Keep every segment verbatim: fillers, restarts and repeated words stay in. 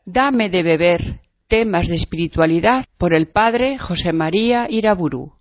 Dame de beber, temas de espiritualidad, por el padre José María Iraburu.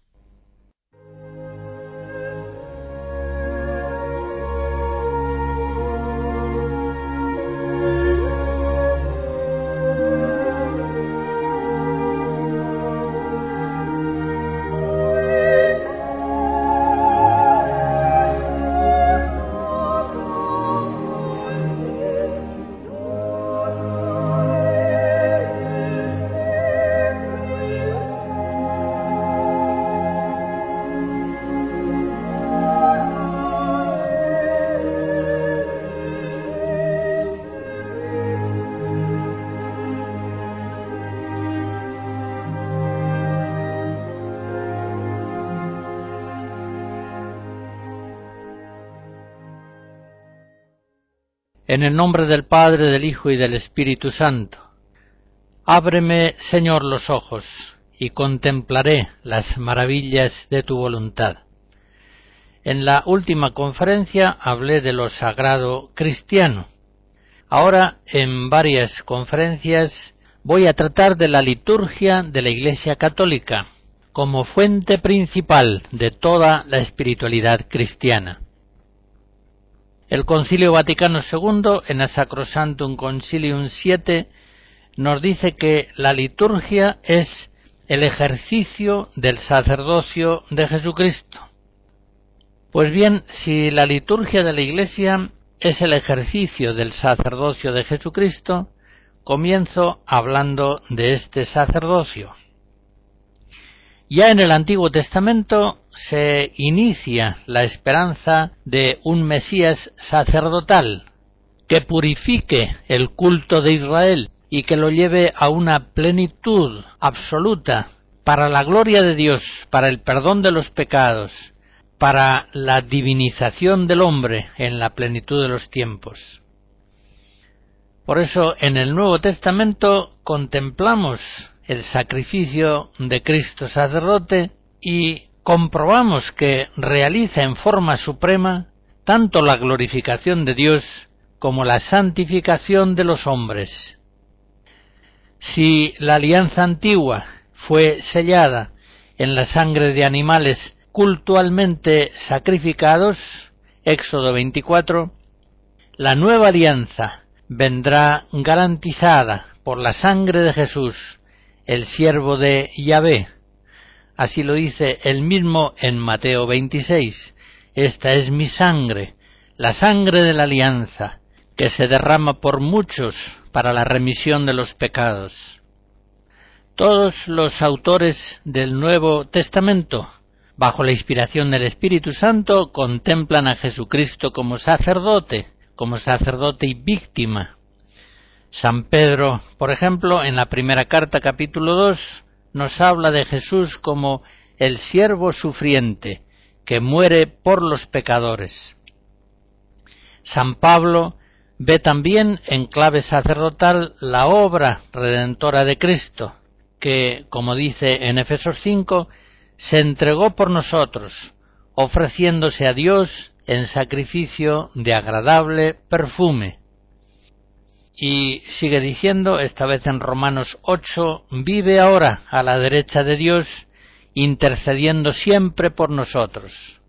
En el nombre del Padre, del Hijo y del Espíritu Santo. Ábreme, Señor, los ojos, y contemplaré las maravillas de tu voluntad. En la última conferencia hablé de lo sagrado cristiano. Ahora, en varias conferencias, voy a tratar de la liturgia de la Iglesia Católica, como fuente principal de toda la espiritualidad cristiana. El Concilio Vaticano segundo, en la Sacrosanctum Concilium siete, nos dice que la liturgia es el ejercicio del sacerdocio de Jesucristo. Pues bien, si la liturgia de la Iglesia es el ejercicio del sacerdocio de Jesucristo, comienzo hablando de este sacerdocio. Ya en el Antiguo Testamento se inicia la esperanza de un Mesías sacerdotal que purifique el culto de Israel y que lo lleve a una plenitud absoluta para la gloria de Dios, para el perdón de los pecados, para la divinización del hombre en la plenitud de los tiempos. Por eso en el Nuevo Testamento contemplamos el sacrificio de Cristo sacerdote y comprobamos que realiza en forma suprema tanto la glorificación de Dios como la santificación de los hombres. Si la alianza antigua fue sellada en la sangre de animales cultualmente sacrificados, Éxodo veinticuatro, la nueva alianza vendrá garantizada por la sangre de Jesús, el siervo de Yahvé. Así lo dice él mismo en Mateo veintiséis. Esta es mi sangre, la sangre de la alianza, que se derrama por muchos para la remisión de los pecados. Todos los autores del Nuevo Testamento, bajo la inspiración del Espíritu Santo, contemplan a Jesucristo como sacerdote, como sacerdote y víctima. San Pedro, por ejemplo, en la primera carta, capítulo dos, nos habla de Jesús como el siervo sufriente, que muere por los pecadores. San Pablo ve también en clave sacerdotal la obra redentora de Cristo, que, como dice en Efesios cinco, se entregó por nosotros, ofreciéndose a Dios en sacrificio de agradable perfume. Y sigue diciendo, esta vez en Romanos ocho, vive ahora a la derecha de Dios, intercediendo siempre por nosotros.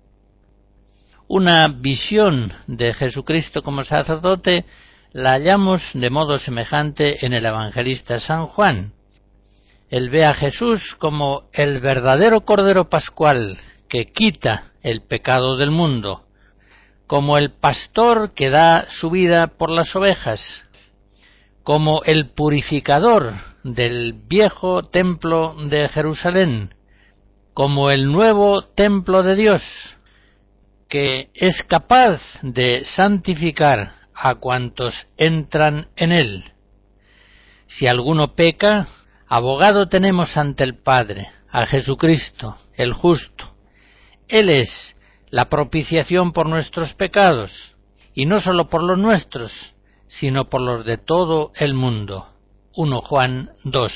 Una visión de Jesucristo como sacerdote la hallamos de modo semejante en el evangelista San Juan. Él ve a Jesús como el verdadero Cordero Pascual que quita el pecado del mundo, como el pastor que da su vida por las ovejas, como el purificador del viejo templo de Jerusalén, como el nuevo templo de Dios, que es capaz de santificar a cuantos entran en él. Si alguno peca, abogado tenemos ante el Padre, a Jesucristo, el justo. Él es la propiciación por nuestros pecados, y no sólo por los nuestros, sino por los de todo el mundo. primero Juan dos.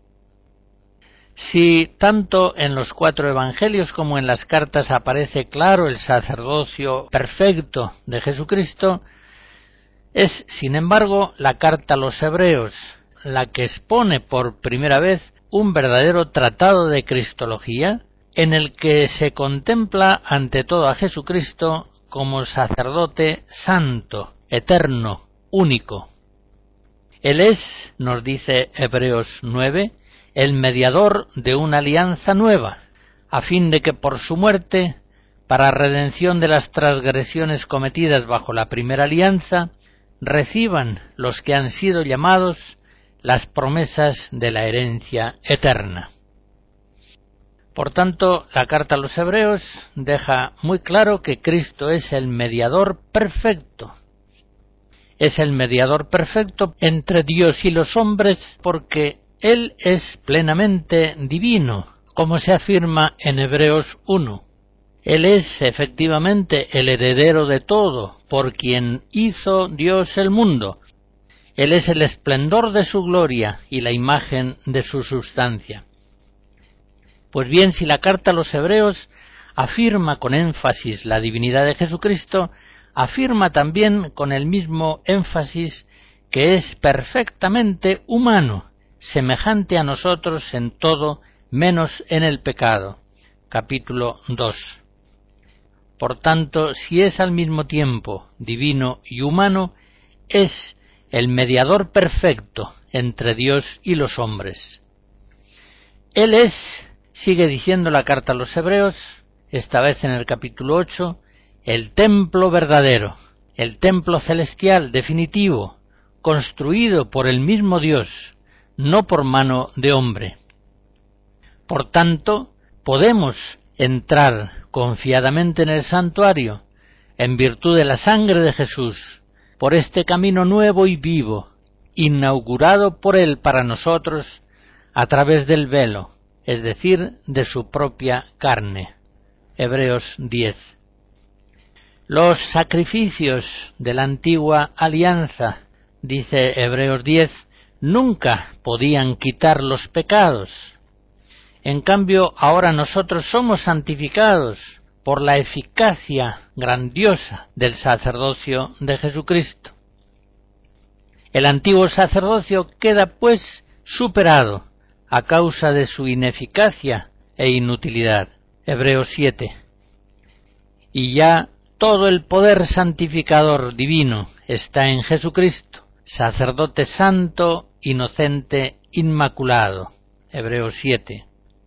Si tanto en los cuatro evangelios como en las cartas aparece claro el sacerdocio perfecto de Jesucristo, Es, sin embargo, la carta a los Hebreos la que expone por primera vez un verdadero tratado de cristología en el que se contempla ante todo a Jesucristo como sacerdote santo, eterno, único. Él es, nos dice Hebreos nueve, el mediador de una alianza nueva, a fin de que por su muerte, para redención de las transgresiones cometidas bajo la primera alianza, reciban los que han sido llamados las promesas de la herencia eterna. Por tanto, la carta a los Hebreos deja muy claro que Cristo es el mediador perfecto. Es el mediador perfecto entre Dios y los hombres porque Él es plenamente divino, como se afirma en Hebreos uno. Él es efectivamente el heredero de todo, por quien hizo Dios el mundo. Él es el esplendor de su gloria y la imagen de su sustancia. Pues bien, si la carta a los Hebreos afirma con énfasis la divinidad de Jesucristo, afirma también con el mismo énfasis que es perfectamente humano, semejante a nosotros en todo, menos en el pecado. Capítulo dos. Por tanto, si es al mismo tiempo divino y humano, es el mediador perfecto entre Dios y los hombres. Él es, sigue diciendo la carta a los Hebreos, esta vez en el capítulo ocho, el templo verdadero, el templo celestial definitivo, construido por el mismo Dios, no por mano de hombre. Por tanto, podemos entrar confiadamente en el santuario, en virtud de la sangre de Jesús, por este camino nuevo y vivo, inaugurado por Él para nosotros a través del velo, es decir, de su propia carne. Hebreos diez. Los sacrificios de la antigua alianza, dice Hebreos diez, nunca podían quitar los pecados. En cambio, ahora nosotros somos santificados por la eficacia grandiosa del sacerdocio de Jesucristo. El antiguo sacerdocio queda, pues, superado a causa de su ineficacia e inutilidad. Hebreos siete. Y ya todo el poder santificador divino está en Jesucristo, sacerdote santo, inocente, inmaculado. Hebreos siete.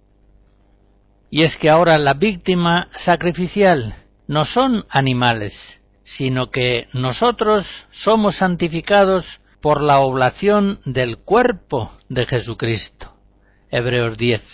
Y es que ahora la víctima sacrificial no son animales, sino que nosotros somos santificados por la oblación del cuerpo de Jesucristo. Hebreos diez.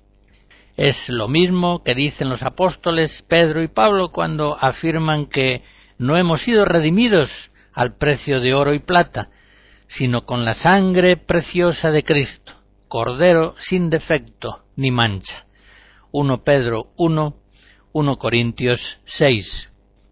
Es lo mismo que dicen los apóstoles Pedro y Pablo cuando afirman que no hemos sido redimidos al precio de oro y plata, sino con la sangre preciosa de Cristo, Cordero sin defecto ni mancha. primero Pedro uno, primero Corintios seis.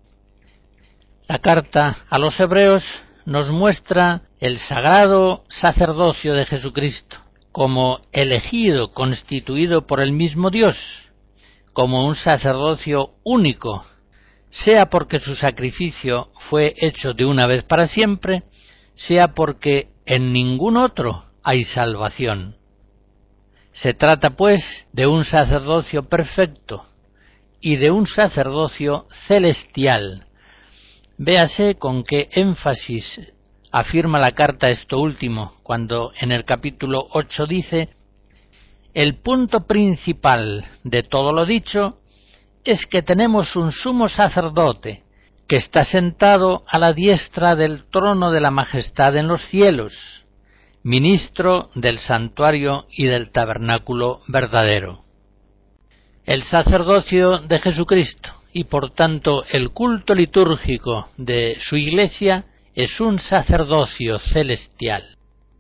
La carta a los Hebreos nos muestra el sagrado sacerdocio de Jesucristo, como elegido, constituido por el mismo Dios, como un sacerdocio único, sea porque su sacrificio fue hecho de una vez para siempre, sea porque en ningún otro hay salvación. Se trata, pues, de un sacerdocio perfecto y de un sacerdocio celestial. Véase con qué énfasis afirma la carta esto último, cuando en el capítulo ocho dice: el punto principal de todo lo dicho es que tenemos un sumo sacerdote que está sentado a la diestra del trono de la majestad en los cielos, ministro del santuario y del tabernáculo verdadero. El sacerdocio de Jesucristo y por tanto el culto litúrgico de su Iglesia es un sacerdocio celestial.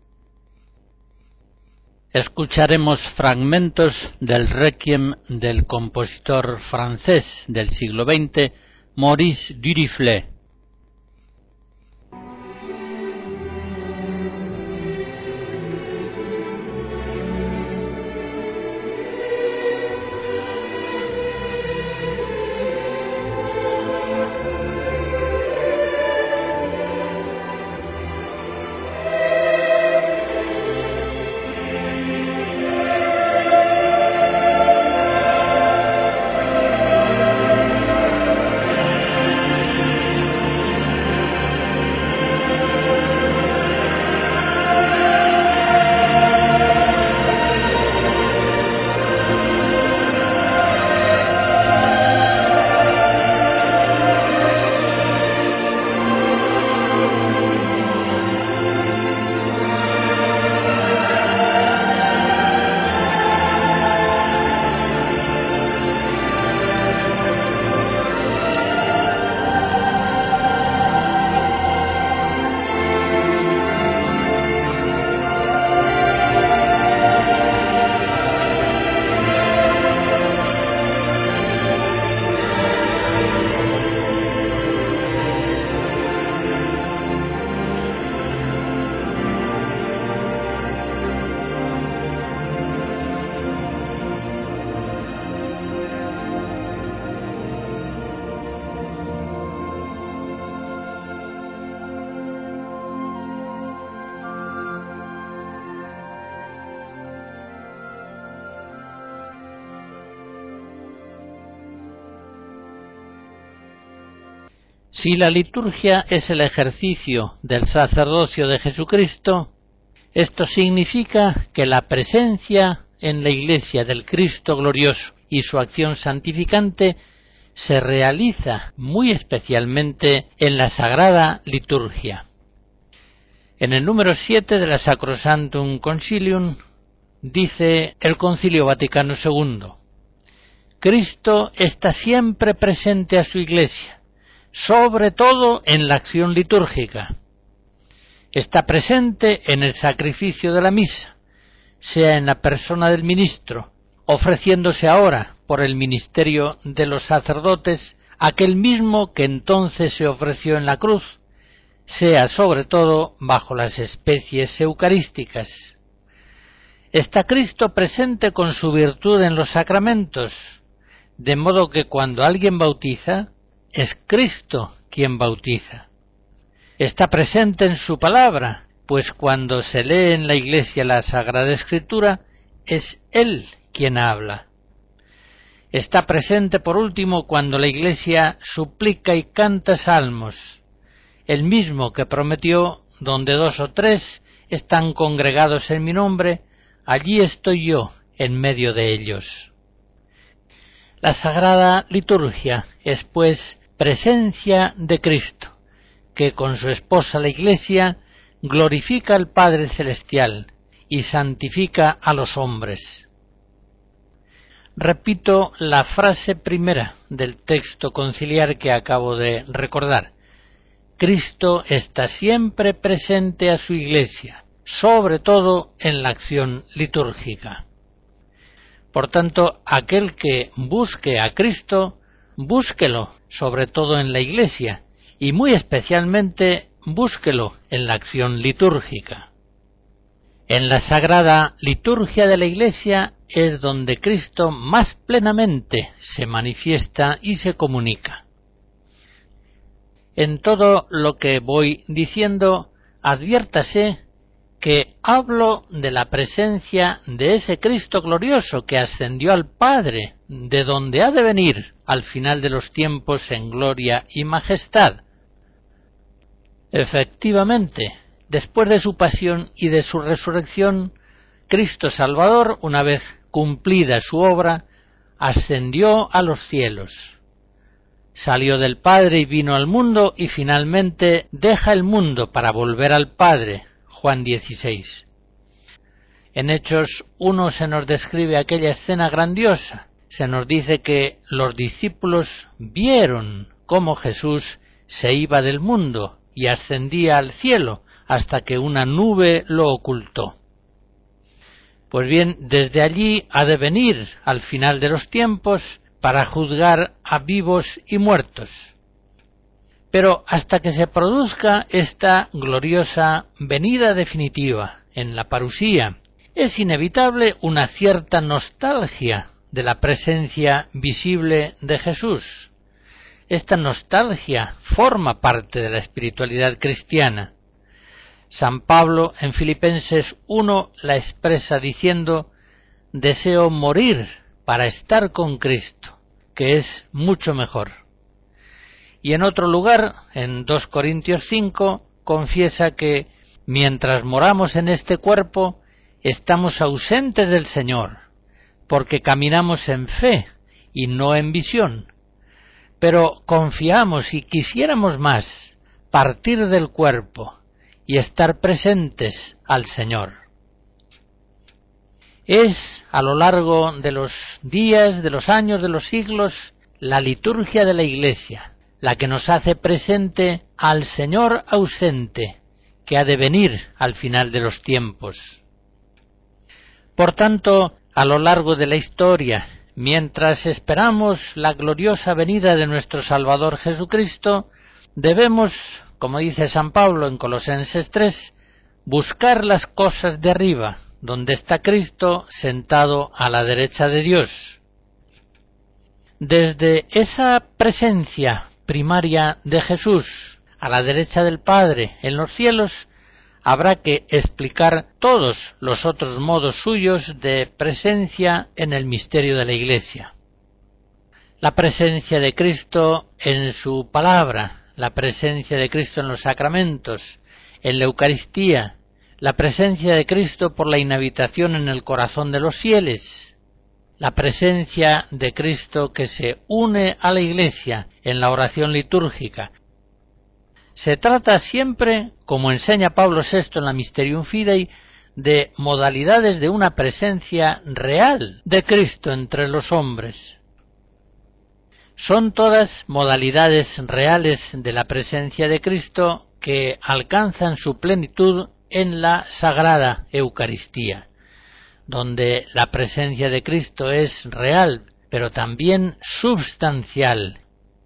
Escucharemos fragmentos del Requiem del compositor francés del siglo veinte, Maurice Duruflé. Si la liturgia es el ejercicio del sacerdocio de Jesucristo, esto significa que la presencia en la Iglesia del Cristo glorioso y su acción santificante se realiza muy especialmente en la Sagrada Liturgia. En el número siete de la Sacrosanctum Concilium dice el Concilio Vaticano segundo: Cristo está siempre presente a su Iglesia, sobre todo en la acción litúrgica. Está presente en el sacrificio de la misa, sea en la persona del ministro, ofreciéndose ahora por el ministerio de los sacerdotes, aquel mismo que entonces se ofreció en la cruz, sea sobre todo bajo las especies eucarísticas. Está Cristo presente con su virtud en los sacramentos, de modo que cuando alguien bautiza, es Cristo quien bautiza. Está presente en su palabra, pues cuando se lee en la Iglesia la Sagrada Escritura, es Él quien habla. Está presente, por último, cuando la Iglesia suplica y canta salmos, el mismo que prometió: donde dos o tres están congregados en mi nombre, allí estoy yo en medio de ellos. La Sagrada Liturgia es, pues, presencia de Cristo, que con su esposa la Iglesia glorifica al Padre Celestial y santifica a los hombres. Repito la frase primera del texto conciliar que acabo de recordar: Cristo está siempre presente a su Iglesia, sobre todo en la acción litúrgica. Por tanto, aquel que busque a Cristo, búsquelo sobre todo en la Iglesia, y muy especialmente búsquelo en la acción litúrgica. En la Sagrada Liturgia de la Iglesia es donde Cristo más plenamente se manifiesta y se comunica. En todo lo que voy diciendo, adviértase que hablo de la presencia de ese Cristo glorioso que ascendió al Padre, de donde ha de venir al final de los tiempos en gloria y majestad. Efectivamente, después de su pasión y de su resurrección, Cristo Salvador, una vez cumplida su obra, ascendió a los cielos. Salió del Padre y vino al mundo, y finalmente deja el mundo para volver al Padre. Juan dieciséis. En Hechos uno se nos describe aquella escena grandiosa. Se nos dice que los discípulos vieron cómo Jesús se iba del mundo y ascendía al cielo hasta que una nube lo ocultó. Pues bien, desde allí ha de venir al final de los tiempos para juzgar a vivos y muertos. Pero hasta que se produzca esta gloriosa venida definitiva en la parusía, es inevitable una cierta nostalgia de la presencia visible de Jesús. Esta nostalgia forma parte de la espiritualidad cristiana. San Pablo en Filipenses uno la expresa diciendo: deseo morir para estar con Cristo, que es mucho mejor. Y en otro lugar, en dos Corintios cinco, confiesa que mientras moramos en este cuerpo, estamos ausentes del Señor, porque caminamos en fe y no en visión. Pero confiamos y quisiéramos más partir del cuerpo y estar presentes al Señor. Es a lo largo de los días, de los años, de los siglos, la liturgia de la Iglesia la que nos hace presente al Señor ausente, que ha de venir al final de los tiempos. Por tanto, a lo largo de la historia, mientras esperamos la gloriosa venida de nuestro Salvador Jesucristo, debemos, como dice San Pablo en Colosenses tres, buscar las cosas de arriba, donde está Cristo sentado a la derecha de Dios. Desde esa presencia primaria de Jesús a la derecha del Padre en los cielos, habrá que explicar todos los otros modos suyos de presencia en el misterio de la Iglesia. La presencia de Cristo en su palabra, la presencia de Cristo en los sacramentos, en la Eucaristía, la presencia de Cristo por la inhabitación en el corazón de los fieles, la presencia de Cristo que se une a la Iglesia en la oración litúrgica. Se trata siempre, como enseña Pablo sexto en la Mysterium Fidei, de modalidades de una presencia real de Cristo entre los hombres. Son todas modalidades reales de la presencia de Cristo que alcanzan su plenitud en la Sagrada Eucaristía, donde la presencia de Cristo es real, pero también substancial.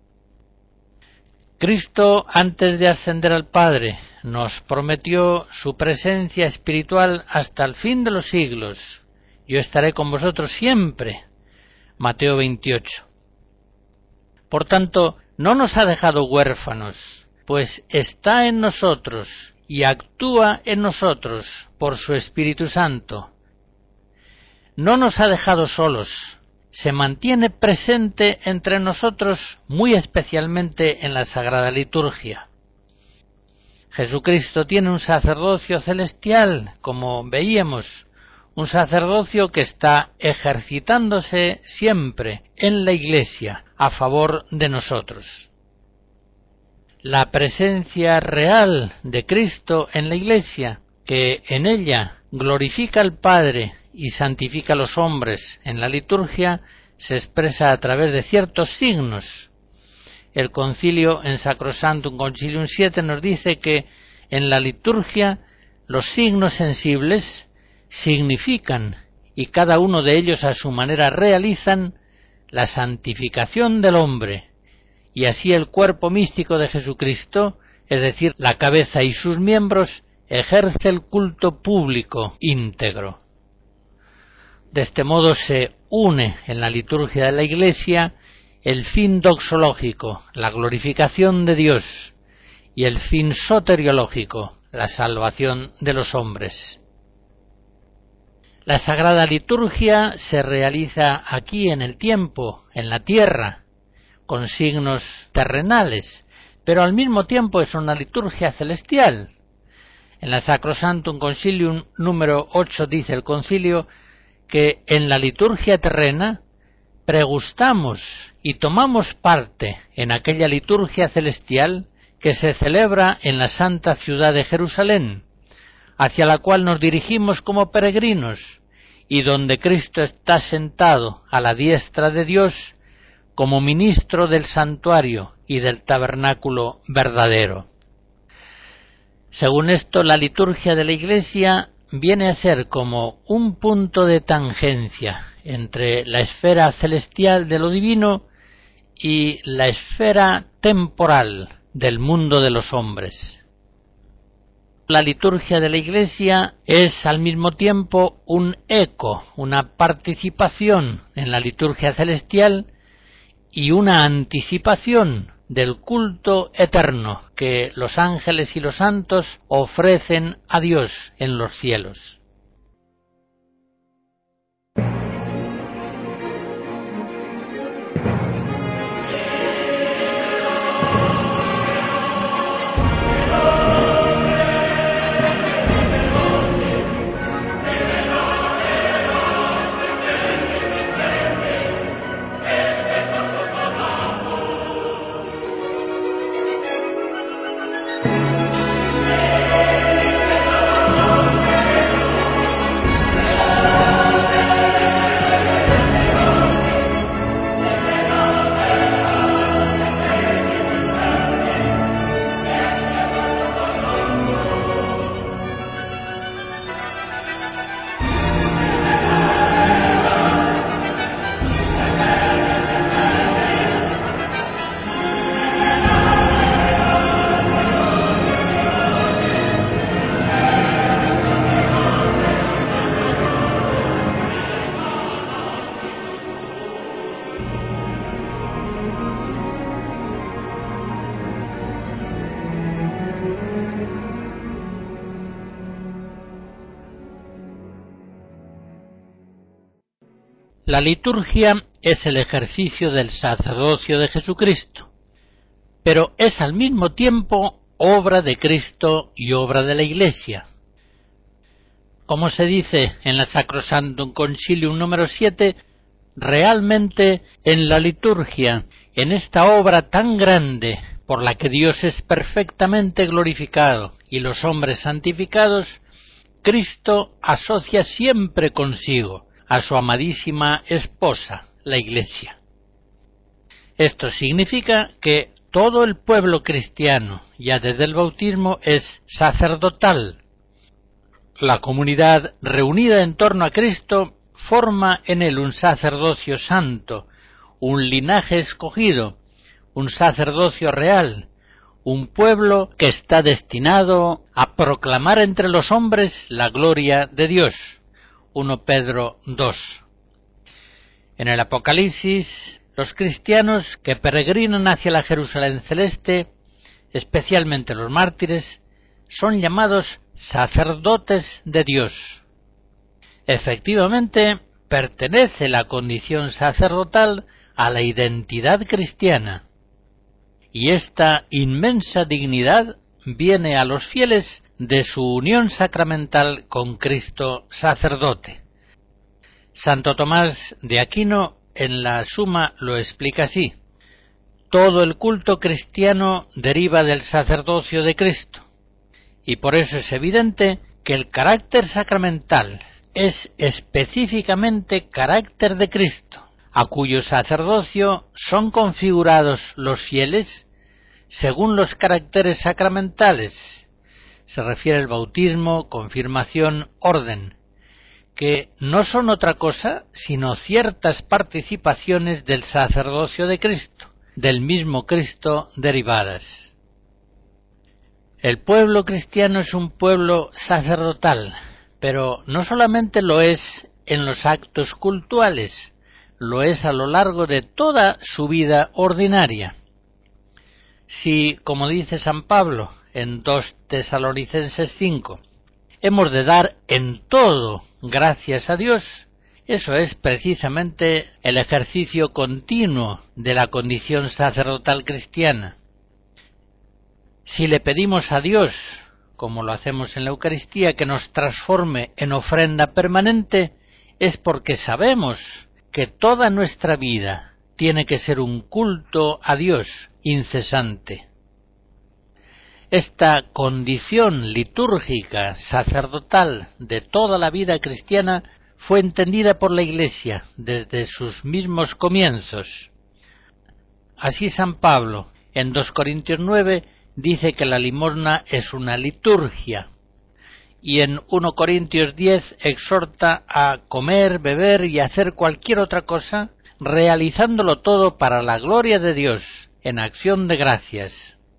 Cristo, antes de ascender al Padre, nos prometió su presencia espiritual hasta el fin de los siglos. Yo estaré con vosotros siempre. Mateo veintiocho. Por tanto, no nos ha dejado huérfanos, pues está en nosotros y actúa en nosotros por su Espíritu Santo. No nos ha dejado solos, se mantiene presente entre nosotros muy especialmente en la Sagrada Liturgia. Jesucristo tiene un sacerdocio celestial, como veíamos, un sacerdocio que está ejercitándose siempre en la Iglesia a favor de nosotros. La presencia real de Cristo en la Iglesia, que en ella glorifica al Padre y santifica a los hombres en la liturgia, se expresa a través de ciertos signos. El concilio en Sacrosanctum Concilium siete nos dice que en la liturgia los signos sensibles significan, y cada uno de ellos a su manera realizan, la santificación del hombre, y así el cuerpo místico de Jesucristo, es decir, la cabeza y sus miembros, ejerce el culto público íntegro. De este modo se une en la liturgia de la Iglesia el fin doxológico, la glorificación de Dios, y el fin soteriológico, la salvación de los hombres. La Sagrada Liturgia se realiza aquí en el tiempo, en la tierra, con signos terrenales, pero al mismo tiempo es una liturgia celestial. En la Sacrosanctum Concilium número ocho dice el concilio que en la liturgia terrena pregustamos y tomamos parte en aquella liturgia celestial que se celebra en la santa ciudad de Jerusalén, hacia la cual nos dirigimos como peregrinos, y donde Cristo está sentado a la diestra de Dios como ministro del santuario y del tabernáculo verdadero. Según esto, la liturgia de la Iglesia viene a ser como un punto de tangencia entre la esfera celestial de lo divino y la esfera temporal del mundo de los hombres. La liturgia de la Iglesia es al mismo tiempo un eco, una participación en la liturgia celestial y una anticipación del culto eterno que los ángeles y los santos ofrecen a Dios en los cielos. La liturgia es el ejercicio del sacerdocio de Jesucristo. pero es al mismo tiempo obra de Cristo y obra de la Iglesia. Como se dice en la Sacrosanctum Concilium número siete, realmente en la liturgia, en esta obra tan grande por la que Dios es perfectamente glorificado y los hombres santificados, Cristo asocia siempre consigo a su amadísima esposa, la Iglesia. Esto significa que todo el pueblo cristiano, ya desde el bautismo, es sacerdotal. La comunidad reunida en torno a Cristo forma en él un sacerdocio santo, un linaje escogido, un sacerdocio real, un pueblo que está destinado a proclamar entre los hombres la gloria de Dios. primero Pedro dos. En el Apocalipsis, los cristianos que peregrinan hacia la Jerusalén celeste, especialmente los mártires, son llamados sacerdotes de Dios. Efectivamente, pertenece la condición sacerdotal a la identidad cristiana, y esta inmensa dignidad viene a los fieles de su unión sacramental con Cristo sacerdote. Santo Tomás de Aquino en la Suma lo explica así: todo el culto cristiano deriva del sacerdocio de Cristo, y por eso es evidente que el carácter sacramental es específicamente carácter de Cristo, a cuyo sacerdocio son configurados los fieles según los caracteres sacramentales. Se refiere al bautismo, confirmación, orden, que no son otra cosa sino ciertas participaciones del sacerdocio de Cristo, del mismo Cristo derivadas. El pueblo cristiano es un pueblo sacerdotal, pero no solamente lo es en los actos cultuales, lo es a lo largo de toda su vida ordinaria. Si, como dice San Pablo en dos Tesalonicenses cinco, hemos de dar en todo gracias a Dios, eso es precisamente el ejercicio continuo de la condición sacerdotal cristiana. Si le pedimos a Dios, como lo hacemos en la Eucaristía, que nos transforme en ofrenda permanente, es porque sabemos que toda nuestra vida tiene que ser un culto a Dios incesante. Esta condición litúrgica sacerdotal de toda la vida cristiana fue entendida por la Iglesia desde sus mismos comienzos. Así San Pablo, en dos Corintios nueve, dice que la limosna es una liturgia, y en primero Corintios diez exhorta a comer, beber y hacer cualquier otra cosa, realizándolo todo para la gloria de Dios, en acción de gracias.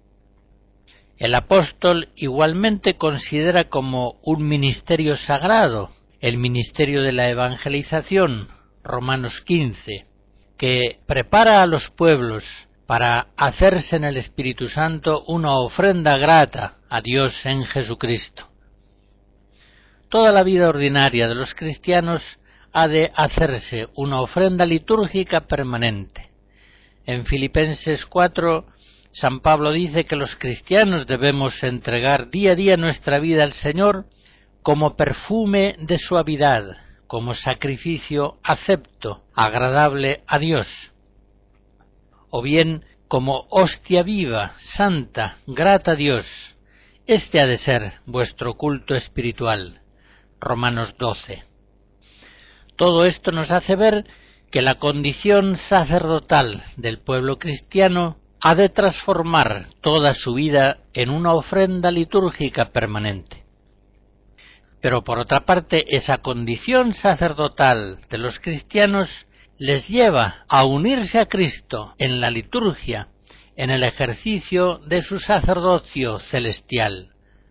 El apóstol igualmente considera como un ministerio sagrado el ministerio de la evangelización, Romanos quince, que prepara a los pueblos para hacerse en el Espíritu Santo una ofrenda grata a Dios en Jesucristo. Toda la vida ordinaria de los cristianos ha de hacerse una ofrenda litúrgica permanente. En Filipenses cuatro, San Pablo dice que los cristianos debemos entregar día a día nuestra vida al Señor como perfume de suavidad, como sacrificio acepto, agradable a Dios, o bien como hostia viva, santa, grata a Dios. Este ha de ser vuestro culto espiritual. Romanos doce. Todo esto nos hace ver que la condición sacerdotal del pueblo cristiano ha de transformar toda su vida en una ofrenda litúrgica permanente. Pero por otra parte, esa condición sacerdotal de los cristianos les lleva a unirse a Cristo en la liturgia, en el ejercicio de su sacerdocio celestial.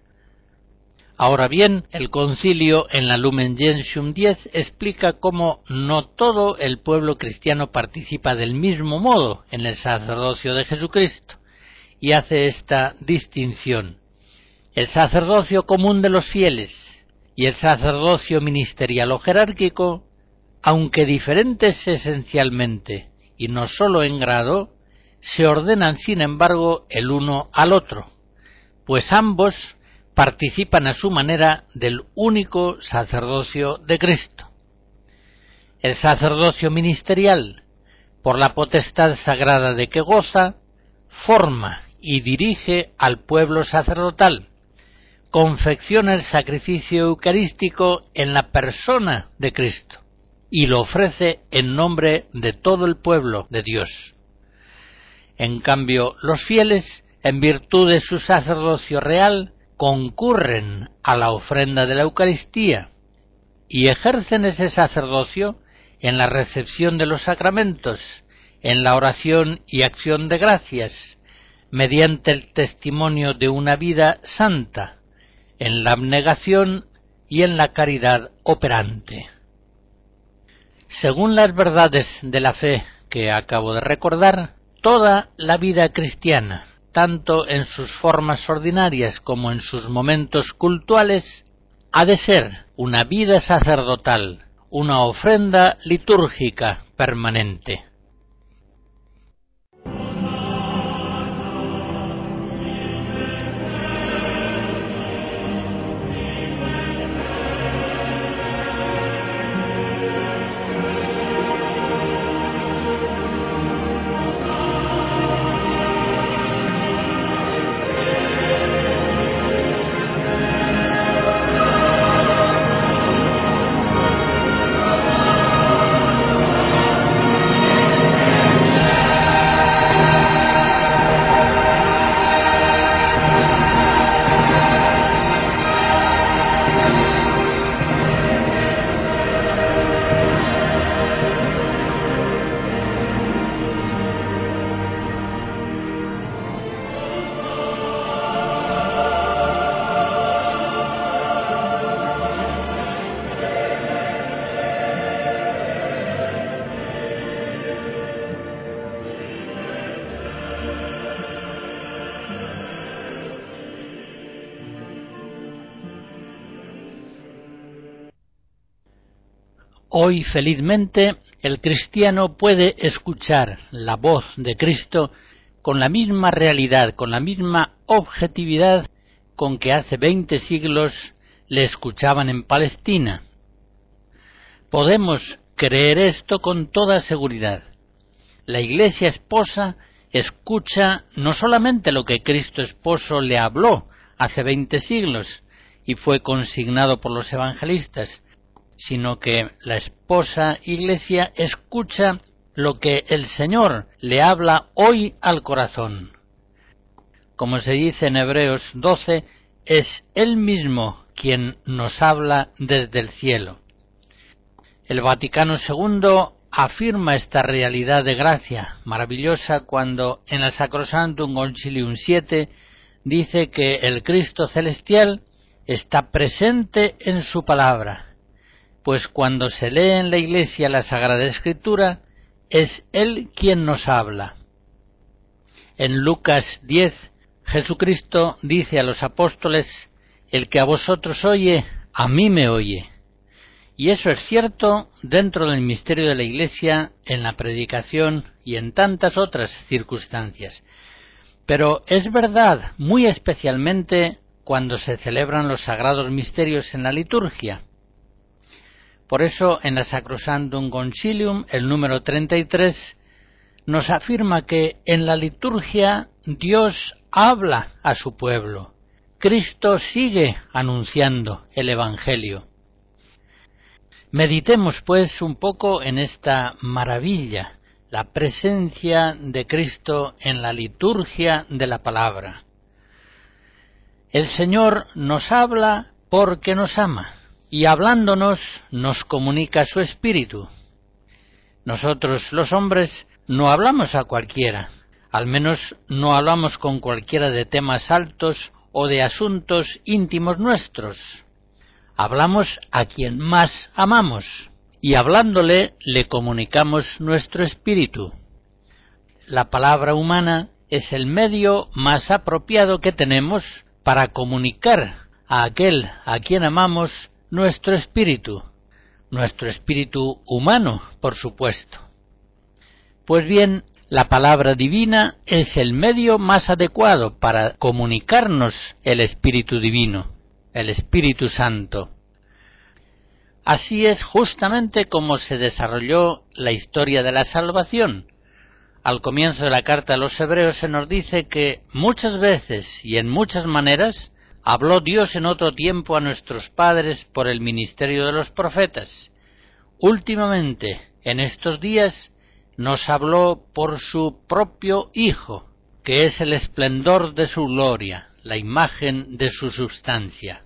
Ahora bien, el concilio en la Lumen Gentium diez explica cómo no todo el pueblo cristiano participa del mismo modo en el sacerdocio de Jesucristo, y hace esta distinción: el sacerdocio común de los fieles y el sacerdocio ministerial o jerárquico, aunque diferentes esencialmente y no sólo en grado, se ordenan sin embargo el uno al otro, pues ambos participan a su manera del único sacerdocio de Cristo. El sacerdocio ministerial, por la potestad sagrada de que goza, forma y dirige al pueblo sacerdotal, confecciona el sacrificio eucarístico en la persona de Cristo y lo ofrece en nombre de todo el pueblo de Dios. En cambio, los fieles, en virtud de su sacerdocio real, concurren a la ofrenda de la Eucaristía y ejercen ese sacerdocio en la recepción de los sacramentos, en la oración y acción de gracias, mediante el testimonio de una vida santa, en la abnegación y en la caridad operante. Según las verdades de la fe que acabo de recordar, toda la vida cristiana, tanto en sus formas ordinarias como en sus momentos cultuales, ha de ser una vida sacerdotal, una ofrenda litúrgica permanente. Hoy, felizmente, el cristiano puede escuchar la voz de Cristo con la misma realidad, con la misma objetividad con que hace veinte siglos le escuchaban en Palestina. Podemos creer esto con toda seguridad. La Iglesia esposa escucha no solamente lo que Cristo esposo le habló hace veinte siglos y fue consignado por los evangelistas, sino que la esposa Iglesia escucha lo que el Señor le habla hoy al corazón. Como se dice en Hebreos doce, es Él mismo quien nos habla desde el cielo. El Vaticano segundo afirma esta realidad de gracia maravillosa cuando en la Sacrosanctum Concilium siete dice que el Cristo celestial está presente en su palabra, pues cuando se lee en la Iglesia la Sagrada Escritura, es Él quien nos habla. En Lucas diez, Jesucristo dice a los apóstoles: el que a vosotros oye, a mí me oye. Y eso es cierto dentro del misterio de la Iglesia, en la predicación y en tantas otras circunstancias. Pero es verdad muy especialmente cuando se celebran los sagrados misterios en la liturgia. Por eso, en la Sacrosanctum Concilium, el número treinta y tres, nos afirma que en la liturgia Dios habla a su pueblo. Cristo sigue anunciando el Evangelio. Meditemos, pues, un poco en esta maravilla, la presencia de Cristo en la liturgia de la palabra. El Señor nos habla porque nos ama. Y hablándonos nos comunica su espíritu. Nosotros los hombres no hablamos a cualquiera, al menos no hablamos con cualquiera de temas altos o de asuntos íntimos nuestros. Hablamos a quien más amamos y hablándole le comunicamos nuestro espíritu. La palabra humana es el medio más apropiado que tenemos para comunicar a aquel a quien amamos nuestro espíritu, nuestro espíritu humano, por supuesto. Pues bien, La palabra divina es el medio más adecuado para comunicarnos el Espíritu Divino, el Espíritu Santo. Así es justamente como se desarrolló la historia de la salvación. Al comienzo de la carta a los Hebreos se nos dice que muchas veces y en muchas maneras habló Dios en otro tiempo a nuestros padres por el ministerio de los profetas. Últimamente, en estos días, nos habló por su propio Hijo, que es el esplendor de su gloria, la imagen de su substancia.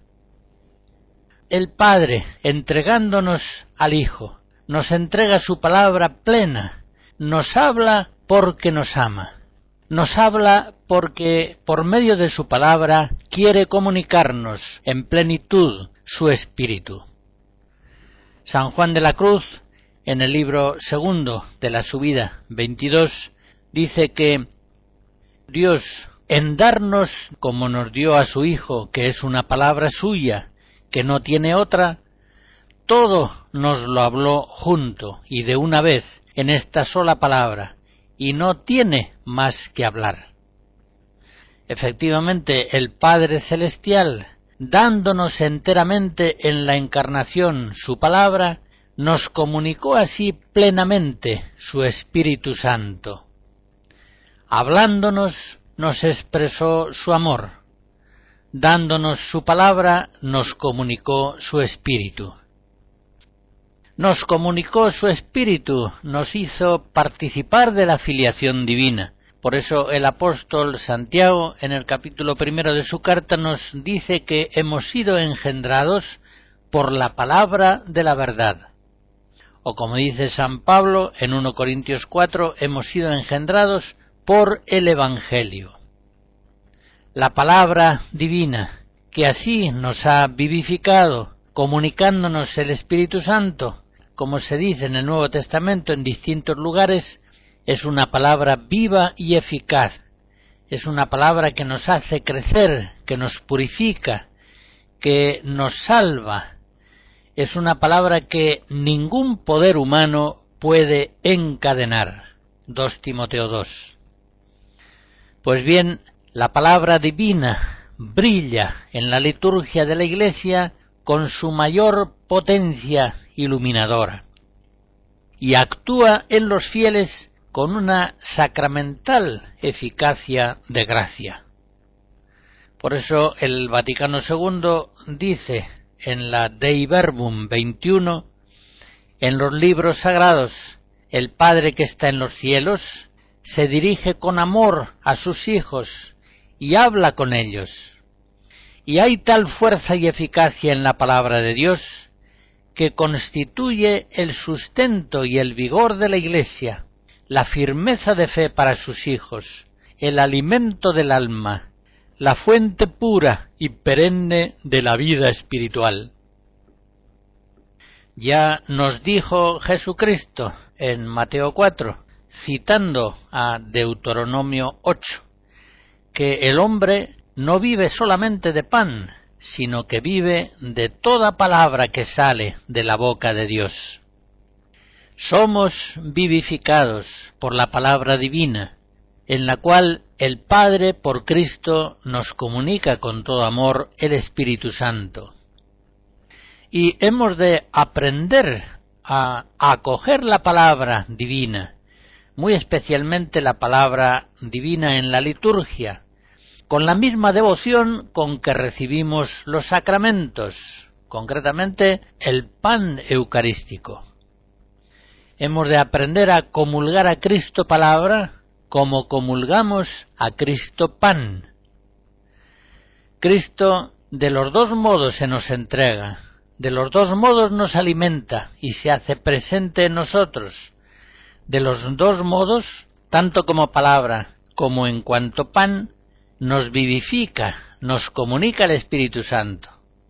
El Padre, entregándonos al Hijo, nos entrega su palabra plena, nos habla porque nos ama, nos habla porque por medio de su palabra quiere comunicarnos en plenitud su espíritu. San Juan de la Cruz, en el libro segundo de la Subida veintidós, dice que Dios, en darnos, como nos dio a su Hijo, que es una palabra suya, que no tiene otra, todo nos lo habló junto y de una vez en esta sola palabra, y no tiene más que hablar. Efectivamente, el Padre Celestial, dándonos enteramente en la encarnación su palabra, nos comunicó así plenamente su Espíritu Santo. Hablándonos, nos expresó su amor. Dándonos su palabra, nos comunicó su Espíritu. Nos comunicó su Espíritu, nos hizo participar de la filiación divina. Por eso el apóstol Santiago, en el capítulo primero de su carta, nos dice que hemos sido engendrados por la palabra de la verdad. O como dice San Pablo en primera Corintios cuatro, hemos sido engendrados por el Evangelio. La palabra divina, que así nos ha vivificado, comunicándonos el Espíritu Santo, como se dice en el Nuevo Testamento en distintos lugares, es una palabra viva y eficaz. Es una palabra que nos hace crecer, que nos purifica, que nos salva. Es una palabra que ningún poder humano puede encadenar. dos Timoteo dos. Pues bien, la palabra divina brilla en la liturgia de la Iglesia con su mayor potencia iluminadora y actúa en los fieles con una sacramental eficacia de gracia. Por eso el Vaticano segundo dice en la Dei Verbum veintiuno, en los libros sagrados, el Padre que está en los cielos se dirige con amor a sus hijos y habla con ellos. Y hay tal fuerza y eficacia en la palabra de Dios que constituye el sustento y el vigor de la Iglesia, la firmeza de fe para sus hijos, el alimento del alma, la fuente pura y perenne de la vida espiritual. Ya nos dijo Jesucristo en Mateo cuatro, citando a Deuteronomio ocho, que el hombre no vive solamente de pan, sino que vive de toda palabra que sale de la boca de Dios. Somos vivificados por la palabra divina, en la cual el Padre por Cristo nos comunica con todo amor el Espíritu Santo. Y hemos de aprender a acoger la palabra divina, muy especialmente la palabra divina en la liturgia, con la misma devoción con que recibimos los sacramentos, concretamente el pan eucarístico. Hemos de aprender a comulgar a Cristo palabra como comulgamos a Cristo pan. Cristo de los dos modos se nos entrega, de los dos modos nos alimenta y se hace presente en nosotros. De los dos modos, tanto como palabra como en cuanto pan, nos vivifica, nos comunica el Espíritu Santo.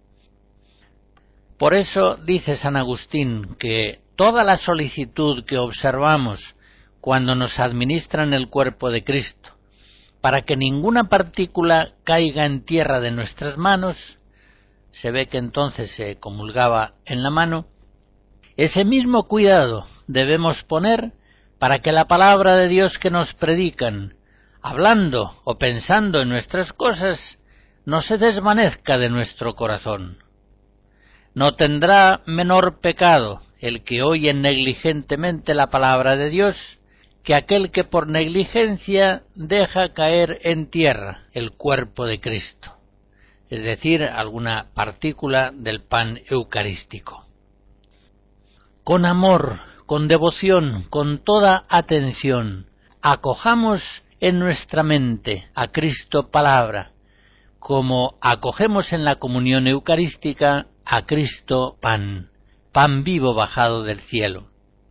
Por eso dice San Agustín que toda la solicitud que observamos cuando nos administran el cuerpo de Cristo, para que ninguna partícula caiga en tierra de nuestras manos, se ve que entonces se comulgaba en la mano, ese mismo cuidado debemos poner para que la palabra de Dios que nos predican, hablando o pensando en nuestras cosas, no se desvanezca de nuestro corazón. No tendrá menor pecado el que oye negligentemente la palabra de Dios que aquel que por negligencia deja caer en tierra el cuerpo de Cristo, es decir, alguna partícula del pan eucarístico. Con amor, con devoción, con toda atención, acojamos en nuestra mente a Cristo palabra, como acogemos en la comunión eucarística a Cristo pan, pan vivo bajado del cielo.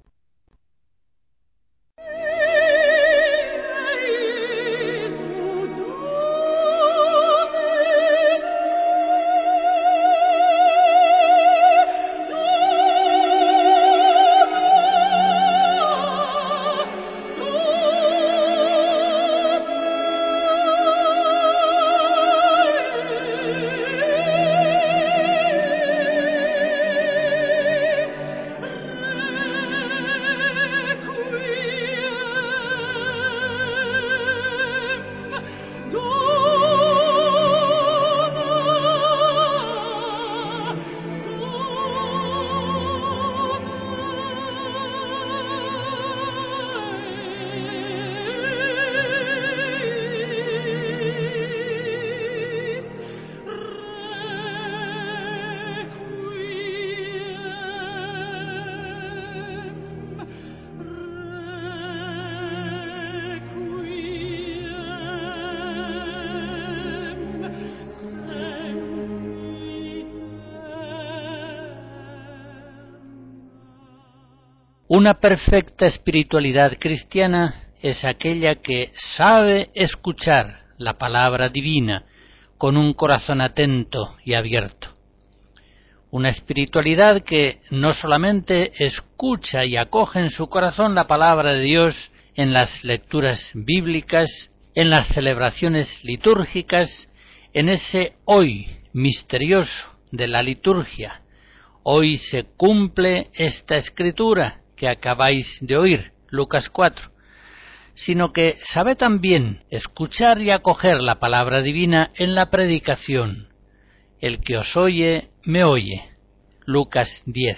Una perfecta espiritualidad cristiana es aquella que sabe escuchar la palabra divina con un corazón atento y abierto. Una espiritualidad que no solamente escucha y acoge en su corazón la palabra de Dios en las lecturas bíblicas, en las celebraciones litúrgicas, en ese hoy misterioso de la liturgia. Hoy se cumple esta escritura que acabáis de oír, Lucas cuatro, sino que sabe también escuchar y acoger la palabra divina en la predicación. El que os oye, me oye, Lucas diez.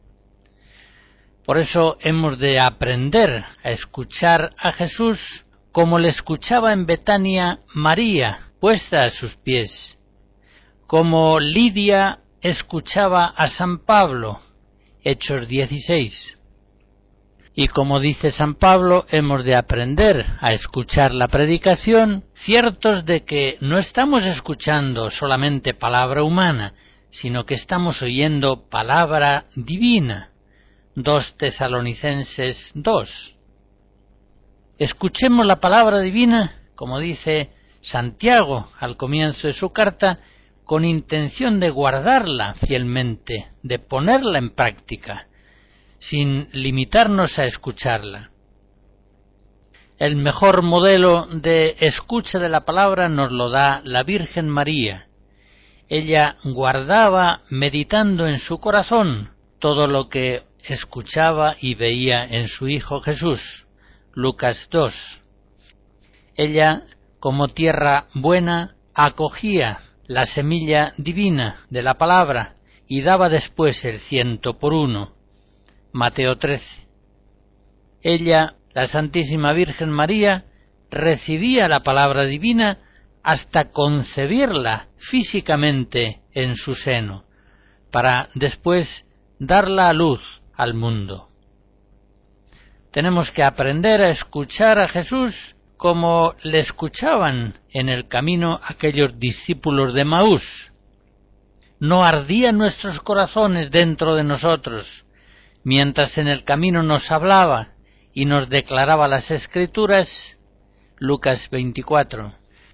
Por eso hemos de aprender a escuchar a Jesús como le escuchaba en Betania María, puesta a sus pies, como Lidia escuchaba a San Pablo, Hechos dieciséis. Y como dice San Pablo, hemos de aprender a escuchar la predicación, ciertos de que no estamos escuchando solamente palabra humana, sino que estamos oyendo palabra divina. dos Tesalonicenses dos. Escuchemos la palabra divina, como dice Santiago al comienzo de su carta, con intención de guardarla fielmente, de ponerla en práctica, sin limitarnos a escucharla. El mejor modelo de escucha de la palabra nos lo da la Virgen María. Ella guardaba, meditando en su corazón, todo lo que escuchaba y veía en su Hijo Jesús. Lucas dos. Ella, como tierra buena, acogía la semilla divina de la palabra y daba después el ciento por uno. Mateo trece. Ella, la Santísima Virgen María, recibía la palabra divina hasta concebirla físicamente en su seno, para después darla a luz al mundo. Tenemos que aprender a escuchar a Jesús como le escuchaban en el camino aquellos discípulos de Maús. No ardían nuestros corazones dentro de nosotros, mientras en el camino nos hablaba y nos declaraba las Escrituras. Lucas veinticuatro.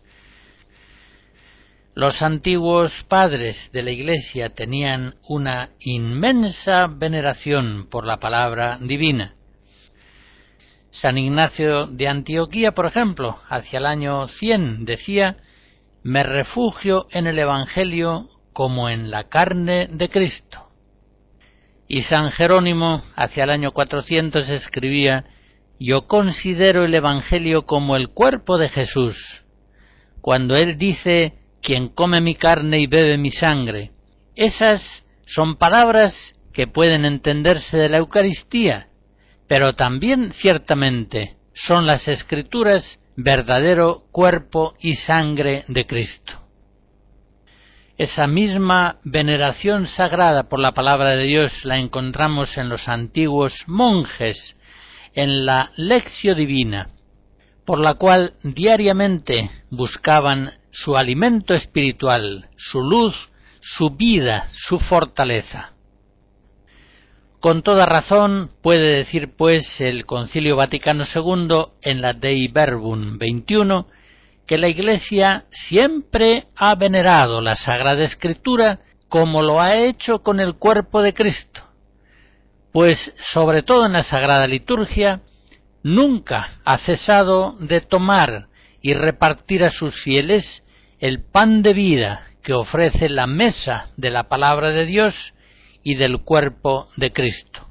Los antiguos padres de la Iglesia tenían una inmensa veneración por la palabra divina. San Ignacio de Antioquía, por ejemplo, hacia el año cien, decía: «Me refugio en el Evangelio como en la carne de Cristo». Y San Jerónimo, hacia el año cuatrocientos, escribía: yo considero el Evangelio como el cuerpo de Jesús. Cuando Él dice, quien come mi carne y bebe mi sangre, esas son palabras que pueden entenderse de la Eucaristía, pero también ciertamente son las Escrituras verdadero cuerpo y sangre de Cristo. Esa misma veneración sagrada por la palabra de Dios la encontramos en los antiguos monjes, en la Lectio Divina, por la cual diariamente buscaban su alimento espiritual, su luz, su vida, su fortaleza. Con toda razón puede decir pues el Concilio Vaticano segundo en la Dei Verbum veintiuno que la Iglesia siempre ha venerado la Sagrada Escritura como lo ha hecho con el cuerpo de Cristo, pues sobre todo en la Sagrada Liturgia nunca ha cesado de tomar y repartir a sus fieles el pan de vida que ofrece la mesa de la palabra de Dios y del cuerpo de Cristo.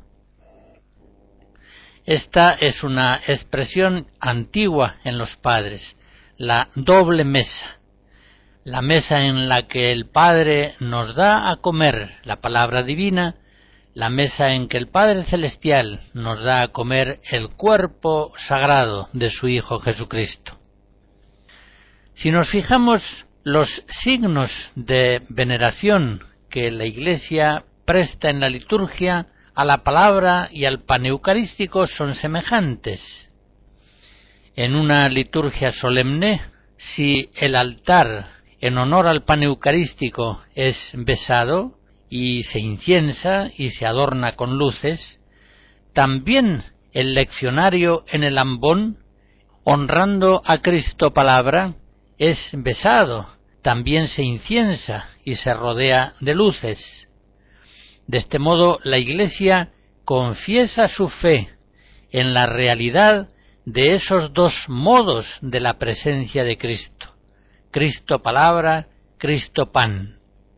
Esta es una expresión antigua en los padres, la doble mesa, la mesa en la que el Padre nos da a comer la palabra divina, la mesa en que el Padre Celestial nos da a comer el cuerpo sagrado de su Hijo Jesucristo. Si nos fijamos, los signos de veneración que la Iglesia presta en la liturgia a la palabra y al pan eucarístico son semejantes. En una liturgia solemne, si el altar en honor al pan eucarístico es besado y se inciensa y se adorna con luces, también el leccionario en el ambón, honrando a Cristo palabra, es besado, también se inciensa y se rodea de luces. De este modo, la Iglesia confiesa su fe en la realidad de esos dos modos de la presencia de Cristo: Cristo palabra, Cristo pan.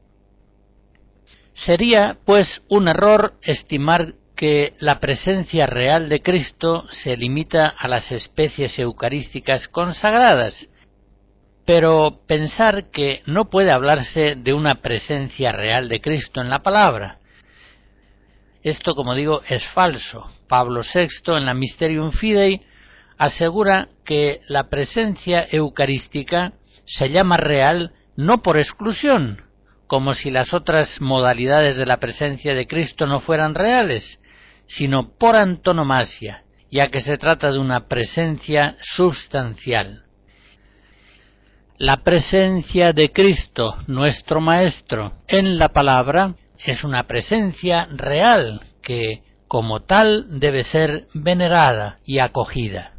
Sería, pues, un error estimar que la presencia real de Cristo se limita a las especies eucarísticas consagradas, pero pensar que no puede hablarse de una presencia real de Cristo en la palabra. Esto, como digo, es falso. Pablo sexto, en la Mysterium Fidei, asegura que la presencia eucarística se llama real no por exclusión, como si las otras modalidades de la presencia de Cristo no fueran reales, sino por antonomasia, ya que se trata de una presencia substancial. La presencia de Cristo, nuestro Maestro, en la palabra es una presencia real que, como tal, debe ser venerada y acogida.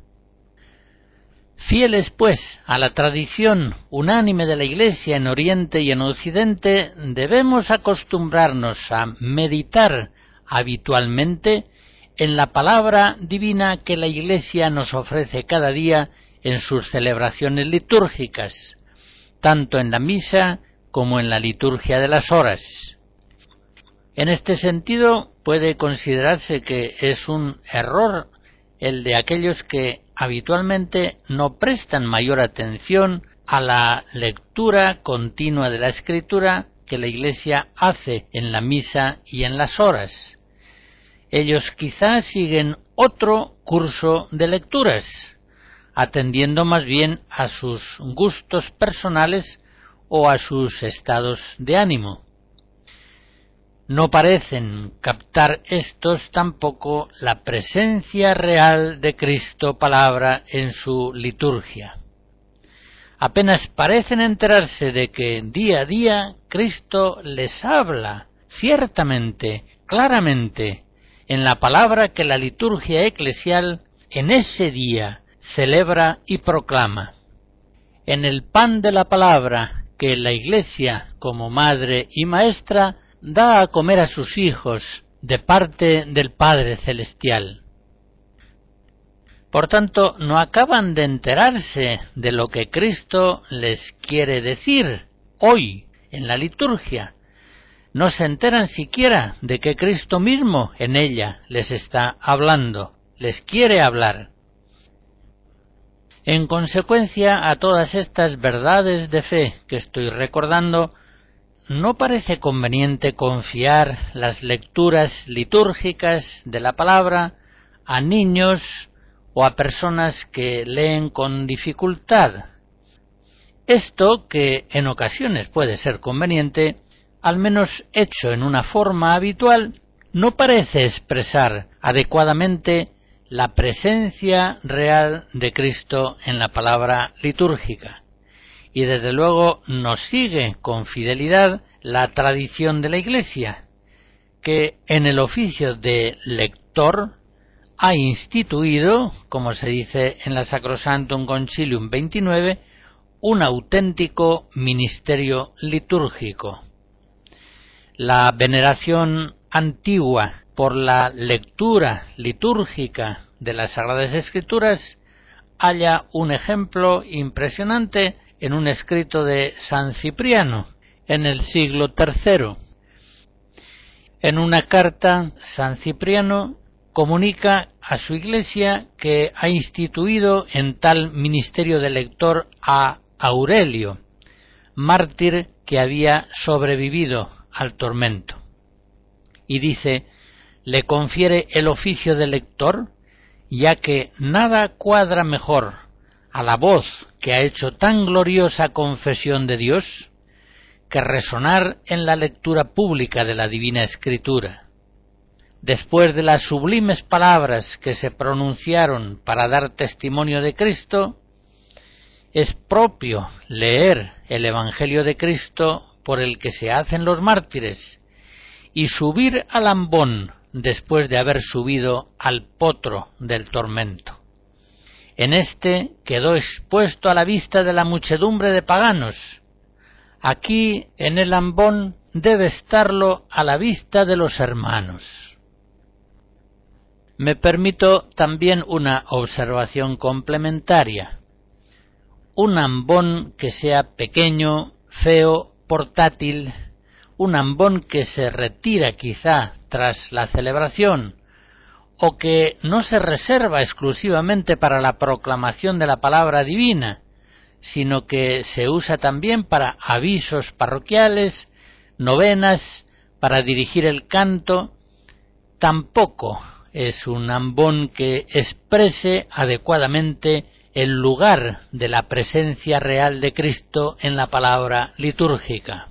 Fieles, pues, a la tradición unánime de la Iglesia en Oriente y en Occidente, debemos acostumbrarnos a meditar habitualmente en la palabra divina que la Iglesia nos ofrece cada día en sus celebraciones litúrgicas, tanto en la misa como en la liturgia de las horas. En este sentido, puede considerarse que es un error el de aquellos que habitualmente no prestan mayor atención a la lectura continua de la Escritura que la Iglesia hace en la misa y en las horas. Ellos quizás siguen otro curso de lecturas, atendiendo más bien a sus gustos personales o a sus estados de ánimo. No parecen captar estos tampoco la presencia real de Cristo palabra en su liturgia. Apenas parecen enterarse de que día a día Cristo les habla ciertamente, claramente, en la palabra que la liturgia eclesial en ese día celebra y proclama. En el pan de la palabra que la Iglesia, como madre y maestra, da a comer a sus hijos de parte del Padre Celestial. Por tanto, no acaban de enterarse de lo que Cristo les quiere decir hoy en la liturgia. No se enteran siquiera de que Cristo mismo en ella les está hablando, les quiere hablar. En consecuencia a todas estas verdades de fe que estoy recordando, ¿no parece conveniente confiar las lecturas litúrgicas de la palabra a niños o a personas que leen con dificultad? Esto, que en ocasiones puede ser conveniente, al menos hecho en una forma habitual, no parece expresar adecuadamente la presencia real de Cristo en la palabra litúrgica. Y desde luego nos sigue con fidelidad la tradición de la Iglesia, que en el oficio de lector ha instituido, como se dice en la Sacrosanctum Concilium veintinueve, un auténtico ministerio litúrgico. La veneración antigua por la lectura litúrgica de las Sagradas Escrituras halla un ejemplo impresionante en un escrito de San Cipriano en el siglo tercero. En una carta, San Cipriano comunica a su Iglesia que ha instituido en tal ministerio de lector a Aurelio, mártir que había sobrevivido al tormento. Y dice: le confiere el oficio de lector, ya que nada cuadra mejor a la voz que ha hecho tan gloriosa confesión de Dios que resonar en la lectura pública de la Divina Escritura. Después de las sublimes palabras que se pronunciaron para dar testimonio de Cristo, es propio leer el Evangelio de Cristo por el que se hacen los mártires y subir al ambón después de haber subido al potro del tormento. En este quedó expuesto a la vista de la muchedumbre de paganos. Aquí, en el ambón, debe estarlo a la vista de los hermanos. Me permito también una observación complementaria. Un ambón que sea pequeño, feo, portátil, un ambón que se retira quizá tras la celebración, o que no se reserva exclusivamente para la proclamación de la palabra divina, sino que se usa también para avisos parroquiales, novenas, para dirigir el canto, tampoco es un ambón que exprese adecuadamente el lugar de la presencia real de Cristo en la palabra litúrgica.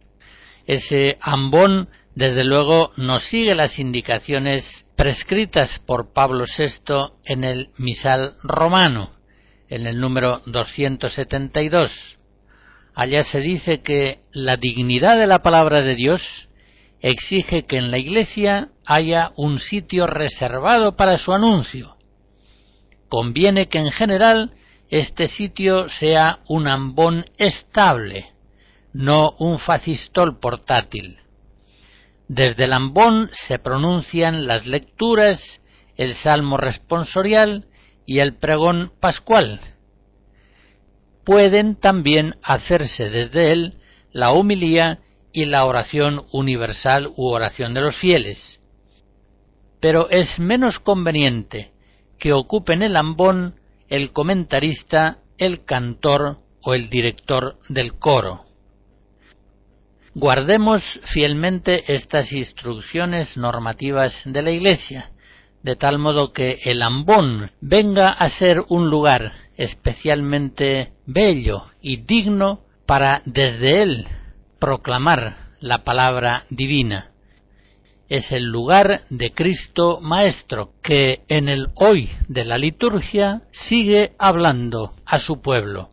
Ese ambón, desde luego, nos sigue las indicaciones prescritas por Pablo sexto en el Misal Romano, en el número doscientos setenta y dos. Allá se dice que la dignidad de la palabra de Dios exige que en la Iglesia haya un sitio reservado para su anuncio. Conviene que en general este sitio sea un ambón estable, no un facistol portátil. Desde el ambón se pronuncian las lecturas, el salmo responsorial y el pregón pascual. Pueden también hacerse desde él la homilía y la oración universal u oración de los fieles. Pero es menos conveniente que ocupen el ambón el comentarista, el cantor o el director del coro. Guardemos fielmente estas instrucciones normativas de la Iglesia, de tal modo que el ambón venga a ser un lugar especialmente bello y digno para desde él proclamar la palabra divina. Es el lugar de Cristo Maestro, que en el hoy de la liturgia sigue hablando a su pueblo.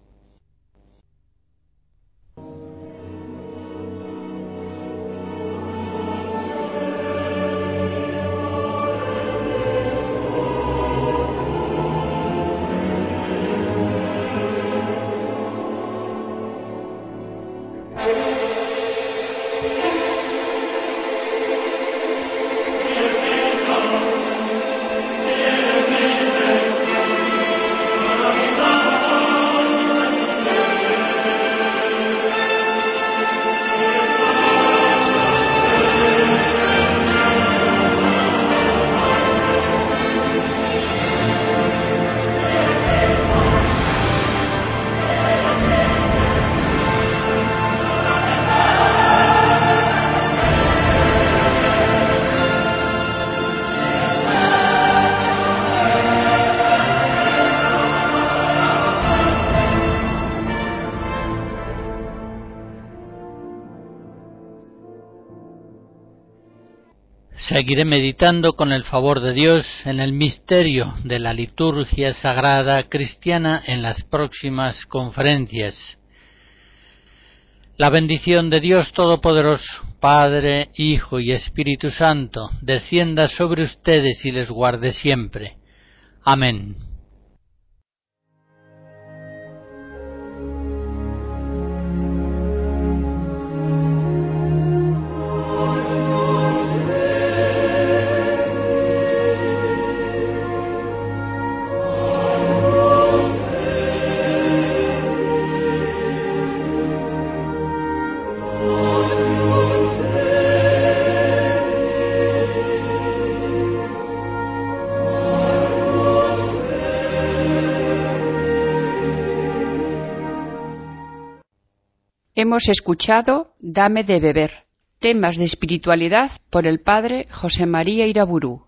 Seguiré meditando con el favor de Dios en el misterio de la liturgia sagrada cristiana en las próximas conferencias. La bendición de Dios Todopoderoso, Padre, Hijo y Espíritu Santo, descienda sobre ustedes y les guarde siempre. Amén. Hemos escuchado Dame de beber, temas de espiritualidad por el padre José María Iraburu.